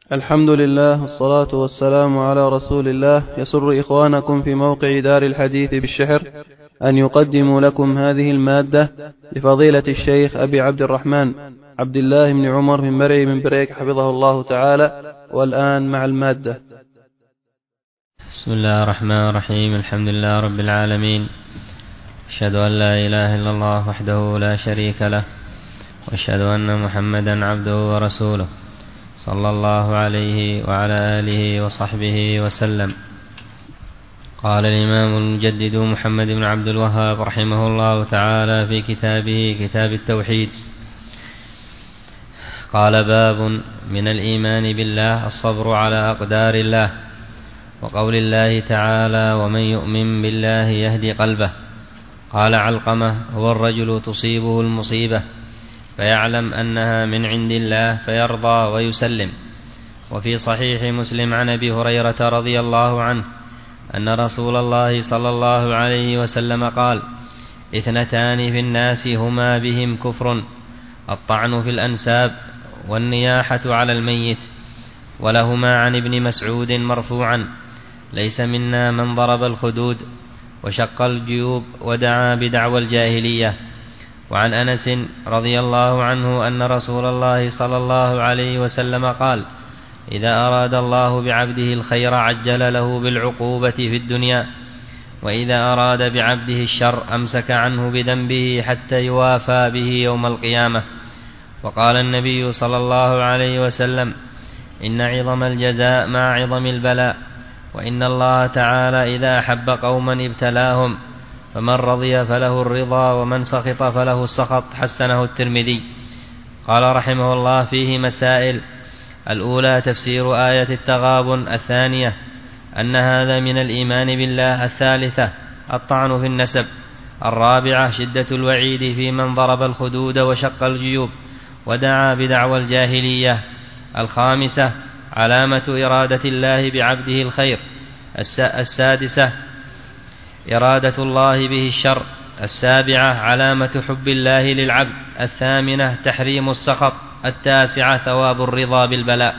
الحمد لله والصلاة والسلام على رسول الله. يسر إخوانكم في موقع دار الحديث بالشحر أن يقدموا لكم هذه المادة لفضيلة الشيخ أبي عبد الرحمن عبد الله بن عمر من مرعي من بريك حفظه الله تعالى. والآن مع المادة. بسم الله الرحمن الرحيم. الحمد لله رب العالمين، أشهد أن لا إله إلا الله وحده لا شريك له، وأشهد أن محمدا عبده ورسوله صلى الله عليه وعلى آله وصحبه وسلم. قال الإمام المجدد محمد بن عبد الوهاب رحمه الله تعالى في كتابه كتاب التوحيد، قال: باب من الإيمان بالله الصبر على أقدار الله، وقول الله تعالى: ومن يؤمن بالله يهدي قلبه. قال علقمة: هو الرجل تصيبه المصيبة فيعلم أنها من عند الله فيرضى ويسلم. وفي صحيح مسلم عن أبي هريرة رضي الله عنه أن رسول الله صلى الله عليه وسلم قال: اثنتان في الناس هما بهم كفر، الطعن في الأنساب والنياحة على الميت. ولهما عن ابن مسعود مرفوعا: ليس منا من ضرب الخدود وشق الجيوب ودعا بدعوى الجاهلية. وعن أنس رضي الله عنه أن رسول الله صلى الله عليه وسلم قال: إذا أراد الله بعبده الخير عجل له بالعقوبة في الدنيا، وإذا أراد بعبده الشر أمسك عنه بذنبه حتى يوافى به يوم القيامة. وقال النبي صلى الله عليه وسلم: إن عظم الجزاء مع عظم البلاء، وإن الله تعالى إذا أحب قوما ابتلاهم، فمن رضي فله الرضا ومن سخط فله السخط. حسنه الترمذي. قال رحمه الله: فيه مسائل: الأولى تفسير آية التغابن، الثانية أن هذا من الإيمان بالله، الثالثة الطعن في النسب، الرابعة شدة الوعيد في من ضرب الخدود وشق الجيوب ودعا بدعوى الجاهلية، الخامسة علامة إرادة الله بعبده الخير، السادسة إرادة الله به الشر، السابعة علامة حب الله للعبد، الثامنة تحريم السخط، التاسعة ثواب الرضا بالبلاء.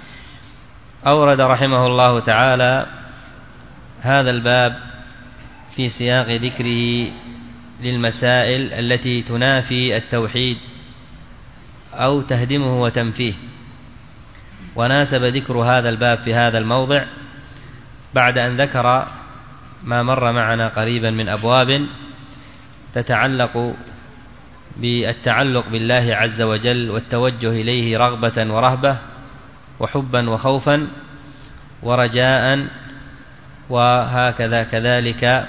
أورد رحمه الله تعالى هذا الباب في سياق ذكره للمسائل التي تنافي التوحيد أو تهدمه وتنفيه. وناسب ذكر هذا الباب في هذا الموضع بعد أن ذكر ما مر معنا قريبا من أبواب تتعلق بالتعلق بالله عز وجل والتوجه إليه رغبة ورهبة وحبا وخوفا ورجاء، وهكذا كذلك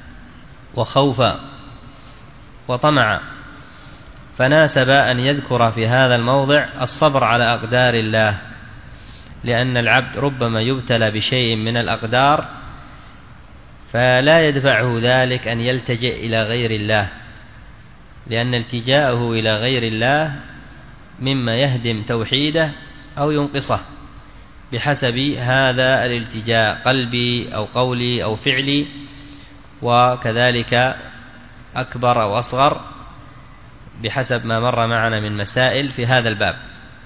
وخوفا وطمعا. فناسب أن يذكر في هذا الموضع الصبر على أقدار الله، لأن العبد ربما يبتلى بشيء من الأقدار فلا يدفعه ذلك أن يلتجئ إلى غير الله، لأن التجاءه إلى غير الله مما يهدم توحيده أو ينقصه بحسب هذا الالتجاء، قلبي أو قولي أو فعلي، وكذلك أكبر أو أصغر بحسب ما مر معنا من مسائل في هذا الباب.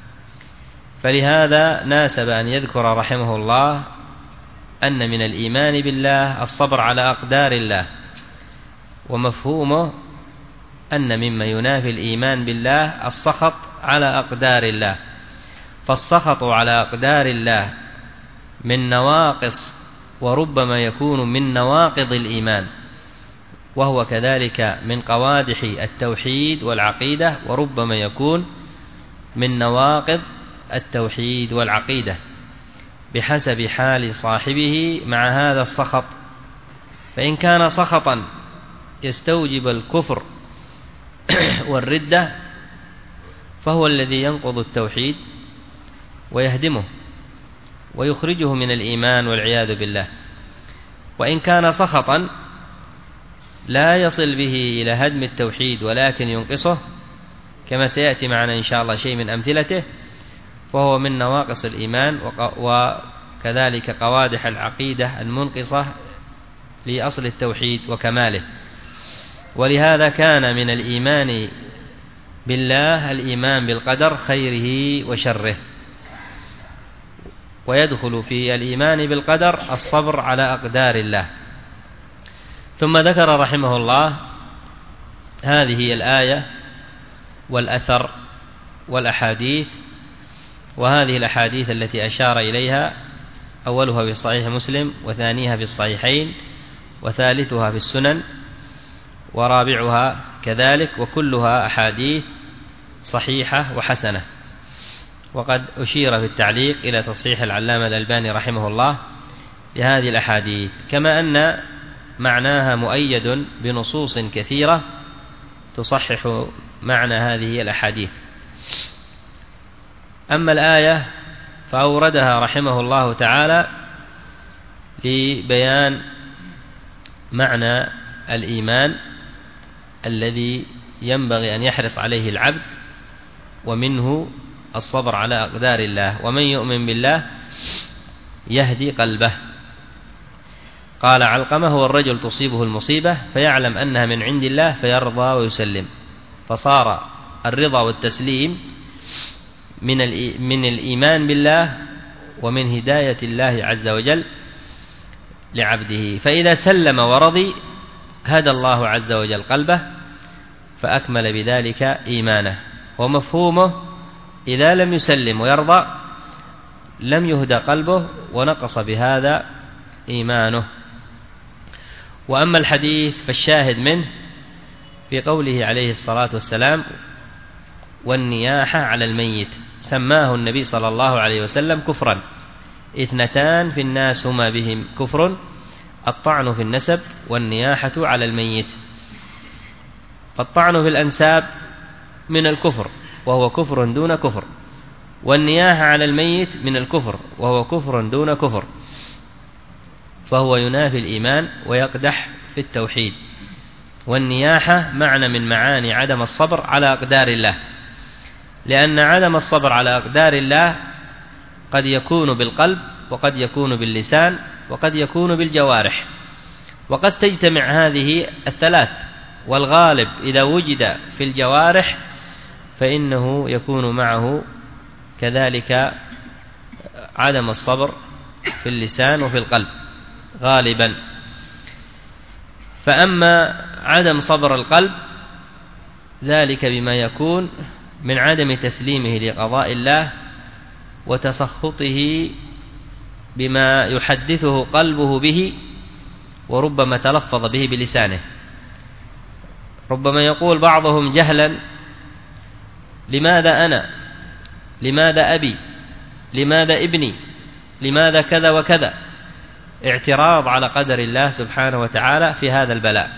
فلهذا ناسب أن يذكر رحمه الله أن من الإيمان بالله الصبر على أقدار الله، ومفهومه أن مما ينافي الإيمان بالله السخط على أقدار الله. فالسخط على أقدار الله من نواقص، وربما يكون من نواقض الإيمان، وهو كذلك من قوادح التوحيد والعقيدة، وربما يكون من نواقض التوحيد والعقيدة بحسب حال صاحبه مع هذا السخط. فإن كان سخطا يستوجب الكفر والردة فهو الذي ينقض التوحيد ويهدمه ويخرجه من الإيمان والعياذ بالله. وإن كان سخطا لا يصل به إلى هدم التوحيد ولكن ينقصه، كما سيأتي معنا إن شاء الله شيء من أمثلته، فهو من نواقص الإيمان وكذلك قوادح العقيدة المنقصة لأصل التوحيد وكماله. ولهذا كان من الإيمان بالله الإيمان بالقدر خيره وشره. ويدخل في الإيمان بالقدر الصبر على أقدار الله. ثم ذكر رحمه الله هذه الآية والأثر والأحاديث، وهذه الأحاديث التي أشار إليها أولها في صحيح مسلم، وثانيها في الصحيحين، وثالثها في السنن، ورابعها كذلك، وكلها أحاديث صحيحة وحسنة. وقد أشير في التعليق إلى تصحيح العلامة الألباني رحمه الله لهذه الأحاديث، كما أن معناها مؤيد بنصوص كثيرة تصحح معنى هذه الأحاديث. أما الآية فأوردها رحمه الله تعالى لبيان معنى الإيمان الذي ينبغي أن يحرص عليه العبد، ومنه الصبر على أقدار الله. ومن يؤمن بالله يهدي قلبه. قال علقمة: هو الرجل تصيبه المصيبة فيعلم أنها من عند الله فيرضى ويسلم، فصار الرضا والتسليم من الإيمان بالله ومن هداية الله عز وجل لعبده. فإذا سلم ورضي هدى الله عز وجل قلبه فأكمل بذلك إيمانه. ومفهومه إذا لم يسلم ويرضى لم يهدى قلبه ونقص بهذا إيمانه. وأما الحديث فالشاهد منه في قوله عليه الصلاة والسلام: والنياحة على الميت، سماه النبي صلى الله عليه وسلم كفرا. 2 في الناس هما بهم كفر: الطعن في النسب والنياحة على الميت. فالطعن في الأنساب من الكفر وهو كفر دون كفر، والنياحة على الميت من الكفر وهو كفر دون كفر، فهو ينافي الإيمان ويقدح في التوحيد. والنياحة معنى من معاني عدم الصبر على أقدار الله، لأن عدم الصبر على أقدار الله قد يكون بالقلب، وقد يكون باللسان، وقد يكون بالجوارح، وقد تجتمع هذه الثلاث. والغالب إذا وجد في الجوارح فإنه يكون معه كذلك عدم الصبر في اللسان وفي القلب غالبا. فأما عدم صبر القلب ذلك بما يكون من عدم تسليمه لقضاء الله وتسخطه بما يحدثه قلبه به، وربما تلفظ به بلسانه. ربما يقول بعضهم جهلا: لماذا أنا؟ لماذا أبي؟ لماذا ابني؟ لماذا كذا وكذا؟ اعتراض على قدر الله سبحانه وتعالى في هذا البلاء.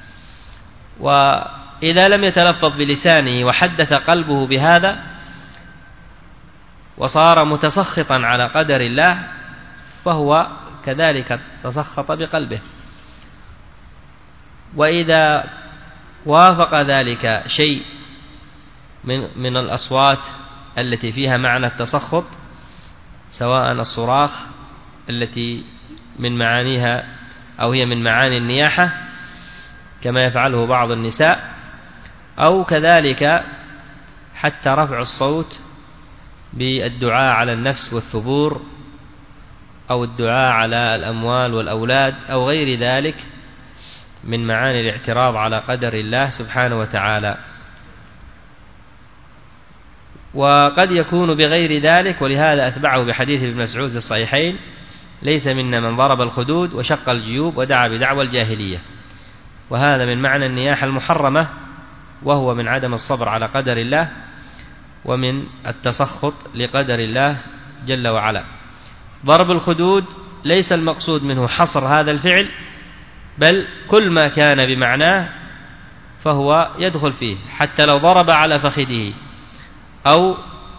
وإذا لم يتلفظ بلسانه وحدث قلبه بهذا وصار متسخطا على قدر الله فهو كذلك تسخط بقلبه. وإذا وافق ذلك شيء من الأصوات التي فيها معنى التسخط، سواء الصراخ التي من معانيها أو هي من معاني النياحة كما يفعله بعض النساء، أو كذلك حتى رفع الصوت بالدعاء على النفس والثبور، أو الدعاء على الأموال والأولاد، أو غير ذلك من معاني الاعتراض على قدر الله سبحانه وتعالى. وقد يكون بغير ذلك، ولهذا أتبعه بحديث ابن مسعود في الصحيحين: ليس منا من ضرب الخدود وشق الجيوب ودعا بدعوى الجاهلية. وهذا من معنى النياحة المحرمة، وهو من عدم الصبر على قدر الله ومن التسخط لقدر الله جل وعلا. ضرب الخدود ليس المقصود منه حصر هذا الفعل، بل كل ما كان بمعناه فهو يدخل فيه، حتى لو ضرب على فخذه، أو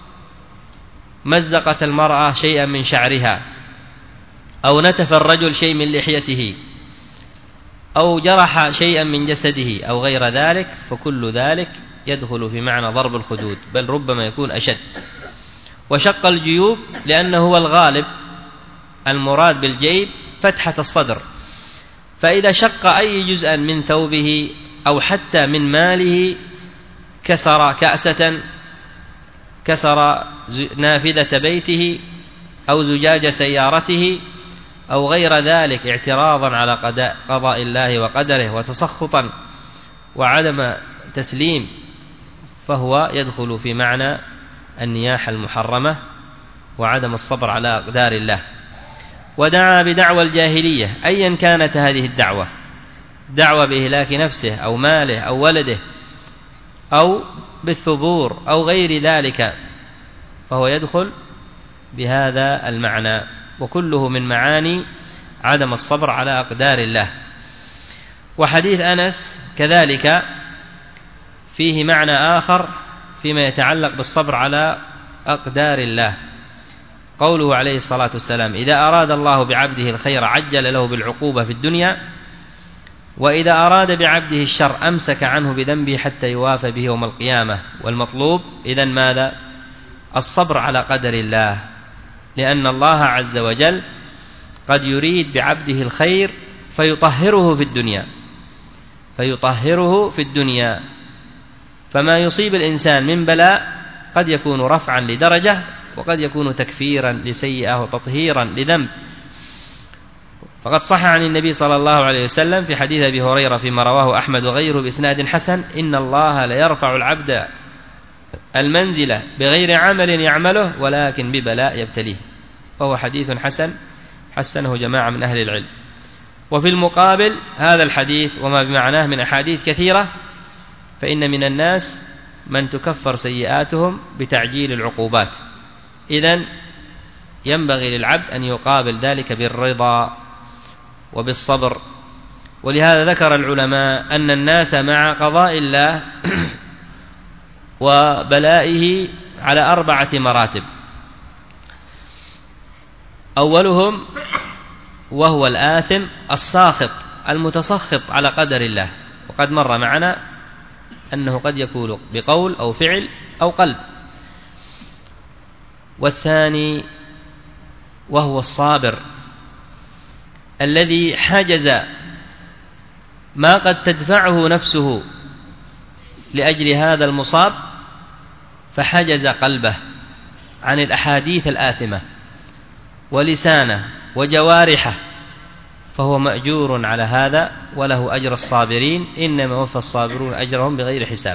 مزقت المرأة شيئا من شعرها، أو نتف الرجل شيء من لحيته، أو جرح شيئا من جسده، أو غير ذلك، فكل ذلك يدخل في معنى ضرب الخدود، بل ربما يكون أشد. وشق الجيوب لأنه هو الغالب، المراد بالجيب فتحة الصدر، فإذا شق أي جزءا من ثوبه أو حتى من ماله، كسر كأسة، كسر نافذة بيته، أو زجاج سيارته أو غير ذلك اعتراضا على قضاء الله وقدره وتسخطا وعدم تسليم، فهو يدخل في معنى النياحة المحرمة وعدم الصبر على أقدار الله. ودعا بدعوى الجاهلية أيا كانت هذه الدعوة، دعوة بإهلاك نفسه أو ماله أو ولده أو بالثبور أو غير ذلك، فهو يدخل بهذا المعنى، وكله من معاني عدم الصبر على أقدار الله. وحديث أنس كذلك فيه معنى آخر فيما يتعلق بالصبر على أقدار الله، قوله عليه الصلاة والسلام: إذا أراد الله بعبده الخير عجل له بالعقوبة في الدنيا، وإذا أراد بعبده الشر أمسك عنه بذنبه حتى يوافى به يوم القيامة. والمطلوب إذن ماذا؟ الصبر على قدر الله، لأن الله عز وجل قد يريد بعبده الخير فيطهره في الدنيا، فما يصيب الإنسان من بلاء قد يكون رفعا لدرجة، وقد يكون تكفيرا لسيئة وتطهيرا لذنب. فقد صح عن النبي صلى الله عليه وسلم في حديث أبي هريرة فيما رواه أحمد وغيره بإسناد حسن: إن الله ليرفع العبد المنزلة بغير عمل يعمله ولكن ببلاء يبتليه. وهو حديث حسن حسنه جماعة من أهل العلم. وفي المقابل هذا الحديث وما بمعناه من أحاديث كثيرة، فإن من الناس من تكفر سيئاتهم بتعجيل العقوبات، إذن ينبغي للعبد أن يقابل ذلك بالرضا وبالصبر. ولهذا ذكر العلماء أن الناس مع قضاء الله وبلائه على 4 مراتب. أولهم وهو الآثم الساخط المتسخط على قدر الله، وقد مر معنا أنه قد يكون بقول أو فعل أو قلب. والثاني وهو الصابر الذي حجز ما قد تدفعه نفسه لأجل هذا المصاب، فحجز قلبه عن الأحاديث الآثمة ولسانه وجوارحه، فهو مأجور على هذا وله أجر الصابرين، إنما وفى الصابرون أجرهم بغير حساب.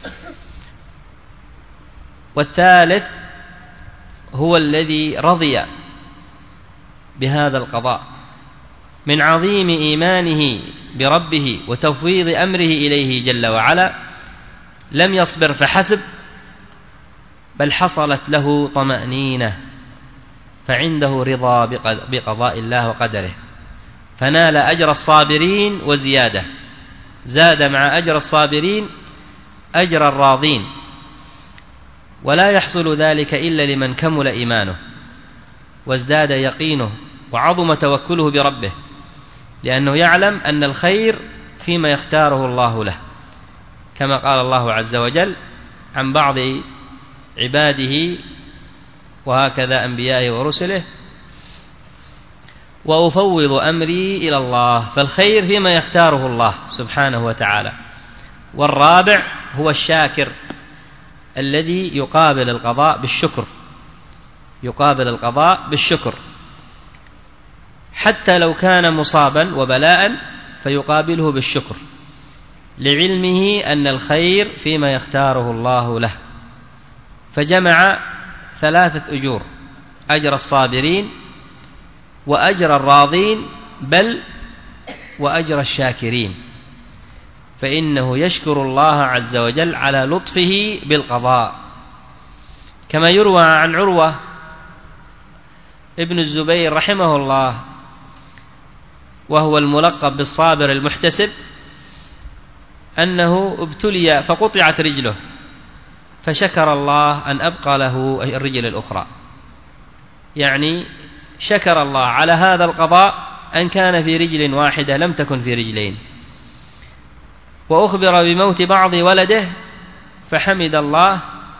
والثالث هو الذي رضي بهذا القضاء من عظيم إيمانه بربه وتفويض أمره إليه جل وعلا، لم يصبر فحسب، بل حصلت له طمأنينة، فعنده رضا بقضاء الله وقدره، فنال أجر الصابرين وزيادة، زاد مع أجر الصابرين أجر الراضين. ولا يحصل ذلك إلا لمن كمل إيمانه وازداد يقينه وعظم توكله بربه، لأنه يعلم أن الخير فيما يختاره الله له، كما قال الله عز وجل عن بعض عباده وهكذا أنبيائه ورسله: وأفوض أمري إلى الله. فالخير فيما يختاره الله سبحانه وتعالى. والرابع هو الشاكر الذي يقابل القضاء بالشكر، حتى لو كان مصابا وبلاء فيقابله بالشكر، لعلمه أن الخير فيما يختاره الله له. فجمع 3 أجور: أجر الصابرين وأجر الراضين، بل وأجر الشاكرين، فإنه يشكر الله عز وجل على لطفه بالقضاء، كما يروى عن عروة ابن الزبير رحمه الله، وهو الملقب بالصابر المحتسب، أنه ابتلي فقطعت رجله، فشكر الله أن أبقى له الرجل الأخرى، يعني شكر الله على هذا القضاء أن كان في رجل واحدة لم تكن في رجلين. وأخبر بموت بعض ولده فحمد الله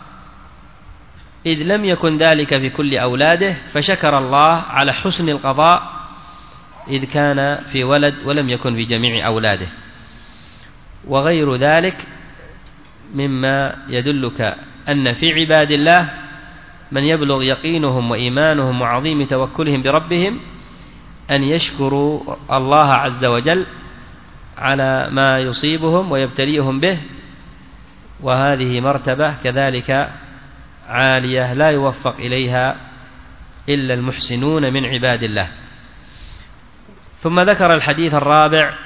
إذ لم يكن ذلك في كل أولاده، فشكر الله على حسن القضاء إذ كان في ولد ولم يكن في جميع أولاده. وغير ذلك مما يدلك أن في عباد الله من يبلغ يقينهم وإيمانهم وعظيم توكلهم بربهم أن يشكروا الله عز وجل على ما يصيبهم ويبتليهم به، وهذه مرتبة كذلك عالية لا يوفق إليها إلا المحسنون من عباد الله. ثم ذكر الحديث الرابع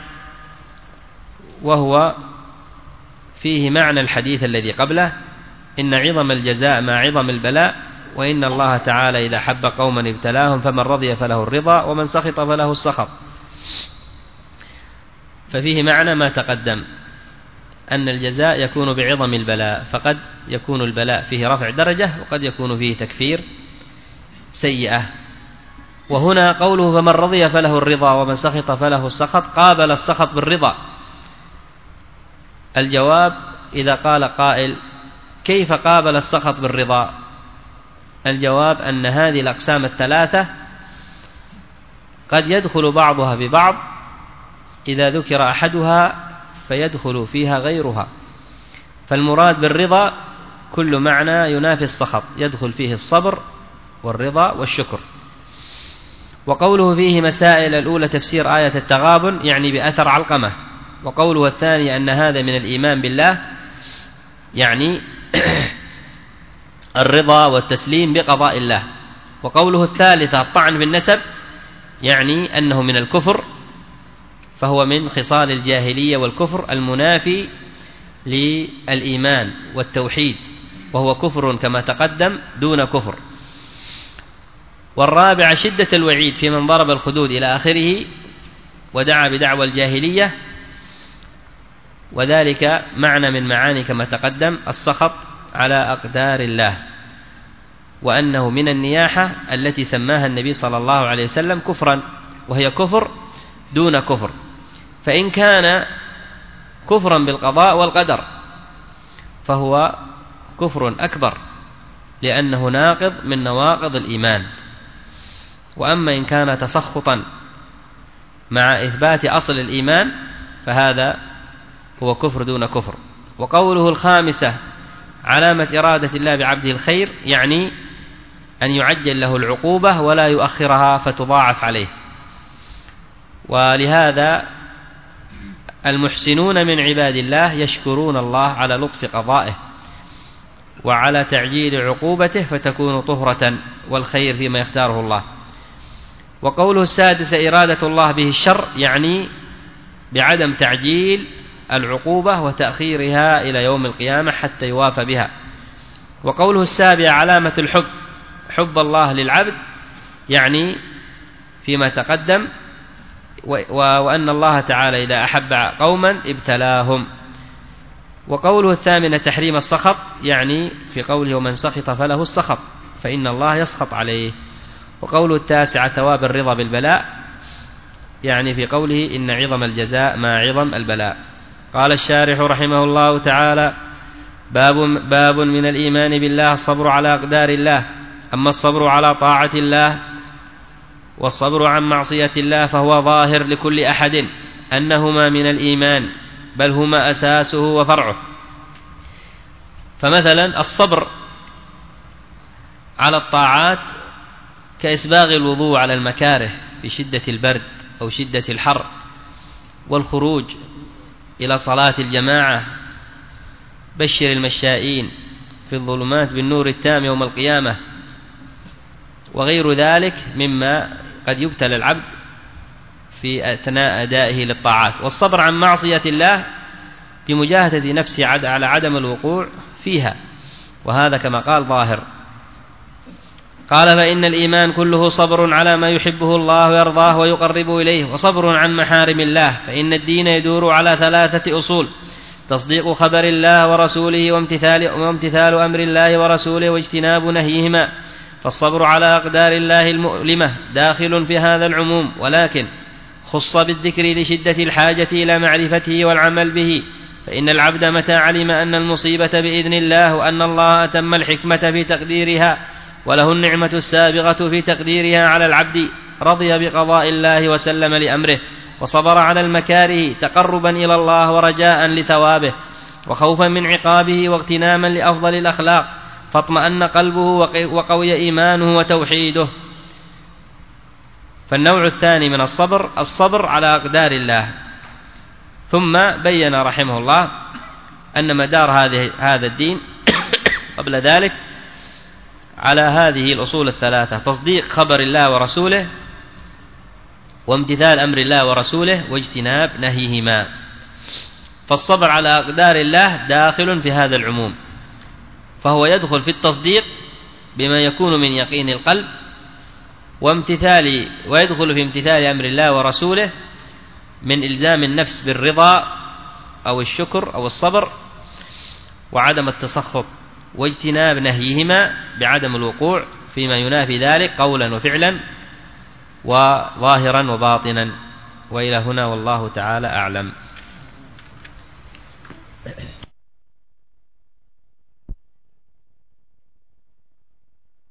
وهو فيه معنى الحديث الذي قبله: إن عظم الجزاء مع عظم البلاء، وإن الله تعالى إذا حب قوما ابتلاهم فمن رضي فله الرضا ومن سخط فله السخط. ففيه معنى ما تقدم، أن الجزاء يكون بعظم البلاء، فقد يكون البلاء فيه رفع درجة وقد يكون فيه تكفير سيئة. وهنا قوله فمن رضي فله الرضا ومن سخط فله السخط، قابل السخط بالرضا. الجواب إذا قال قائل كيف قابل السخط بالرضا؟ الجواب أن هذه الأقسام الثلاثة قد يدخل بعضها ببعض، إذا ذكر أحدها فيدخل فيها غيرها. فالمراد بالرضا كل معنى ينافي السخط، يدخل فيه الصبر والرضا والشكر. وقوله فيه مسائل: الأولى تفسير آية التغابن يعني بأثر علقمة، وقوله الثاني أن هذا من الإيمان بالله يعني الرضا والتسليم بقضاء الله. وقوله الثالثة الطعن بالنسب يعني أنه من الكفر، فهو من خصال الجاهلية والكفر المنافي للإيمان والتوحيد، وهو كفر كما تقدم دون كفر. والرابع شدة الوعيد في من ضرب الخدود إلى آخره ودعا بدعوى الجاهلية، وذلك معنى من معاني كما تقدم السخط على أقدار الله، وأنه من النياحة التي سماها النبي صلى الله عليه وسلم كفرا، وهي كفر دون كفر. فإن كان كفرا بالقضاء والقدر فهو كفر أكبر، لأنه ناقض من نواقض الإيمان. وأما إن كان تسخطا مع إثبات أصل الإيمان فهذا هو كفر دون كفر. وقوله الخامسة علامة إرادة الله بعبده الخير يعني أن يعجل له العقوبة ولا يؤخرها فتضاعف عليه. ولهذا المحسنون من عباد الله يشكرون الله على لطف قضائه وعلى تعجيل عقوبته فتكون طهرة والخير فيما يختاره الله. وقوله السادس إرادة الله به الشر يعني بعدم تعجيل العقوبة وتأخيرها إلى يوم القيامة حتى يوافى بها. وقوله السابع علامة الحب حب الله للعبد يعني فيما تقدم، وأن الله تعالى إذا أحب قوما ابتلاهم. وقوله الثامنة تحريم السخط يعني في قوله ومن سخط فله السخط فإن الله يسخط عليه. وقوله التاسعة ثواب الرضا بالبلاء يعني في قوله إن عظم الجزاء مع عظم البلاء. قال الشارح رحمه الله تعالى باب من الإيمان بالله الصبر على أقدار الله. أما الصبر على طاعة الله والصبر عن معصية الله فهو ظاهر لكل أحد أنهما من الإيمان، بل هما أساسه وفرعه. فمثلا الصبر على الطاعات كإسباغ الوضوء على المكاره في شدة البرد أو شدة الحر، والخروج إلى صلاة الجماعة، بشر المشائين في الظلمات بالنور التام يوم القيامة، وغير ذلك مما قد يبتلى العبد في أثناء أدائه للطاعات. والصبر عن معصية الله بمجاهدة نفسه على عدم الوقوع فيها، وهذا كما قال ظاهر. قال فإن الإيمان كله صبر على ما يحبه الله ويرضاه ويقربه إليه، وصبر عن محارم الله. فإن الدين يدور على 3 أصول: تصديق خبر الله ورسوله وامتثال أمر الله ورسوله واجتناب نهيهما. فالصبر على أقدار الله المؤلمة داخل في هذا العموم، ولكن خص بالذكر لشدة الحاجة إلى معرفته والعمل به. فإن العبد متى علم أن المصيبة بإذن الله وأن الله أتم الحكمة في تقديرها وله النعمة السابغة في تقديرها على العبد رضي بقضاء الله وسلم لأمره، وصبر على المكاره تقربا إلى الله ورجاء لثوابه وخوفا من عقابه واغتناما لأفضل الأخلاق فاطمأن قلبه وقوي إيمانه وتوحيده. فالنوع الثاني من الصبر على أقدار الله. ثم بين رحمه الله أن مدار هذا الدين قبل ذلك على هذه الأصول الثلاثة: تصديق خبر الله ورسوله، وامتثال أمر الله ورسوله، واجتناب نهيهما. فالصبر على أقدار الله داخل في هذا العموم، فهو يدخل في التصديق بما يكون من يقين القلب، ويدخل في امتثال أمر الله ورسوله من إلزام النفس بالرضا أو الشكر أو الصبر وعدم التسخط، واجتناب نهيهما بعدم الوقوع فيما ينافي ذلك قولا وفعلا وظاهرا وباطنا. وإلى هنا والله تعالى أعلم.